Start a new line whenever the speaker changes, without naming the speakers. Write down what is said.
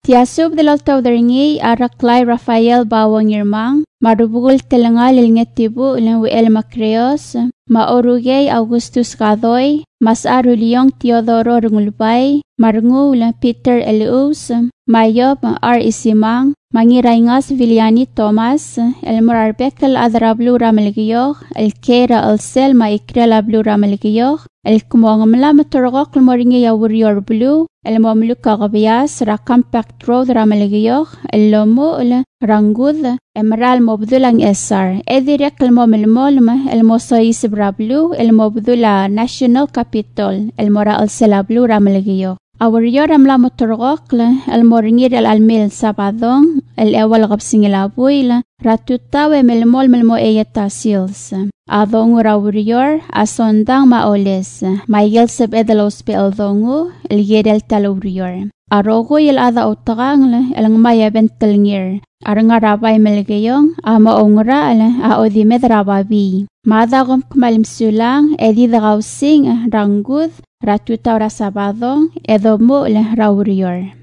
Tiasub de los tawdaringi araklay Rafael Bawang Yirmang, marubugul telengal ilngetibu ilang el Macreos, maorugay Augustus Gadoy, mas aruliong Teodoro Rungulbay, marungu ilang Peter Elius, Mayob R. Isimang, Mangirangas Viliani Thomas, el Morarbekel Adrablu Ramelgiyoh, el Kera el Selma Ikrela Blu Ramelgiyoh, el Kumongamla Maturgok Moringi Yawurior Blue, el Momluka Gabias, Rakampact Road Ramelgiyoh, el Lomo, el Rangud, Emerald Mobdulang Esar, Edirek el Momilmolma, el Mosois Brablu, el Mobdula National Capitol, el Mora el Sela Blu Ramelgiyoh. Awuriyor amla motorgokla, el moringir el almil sabadong, el ewal gabsing el abuila, ratutawe melmol melmo eyetasiils. Adong rawuriyor, asondang maoles, mayel seb edelos pe eldongu, el yedel taluriyor. Arogo el ada utagangla, el ngmaya bentelngir. Aranga rabay melgeyong, ama ongra a odimed rababi. Madagom kmalim sulang, edidagausing rangud, Ratuta ora sabado, edomo le raurior.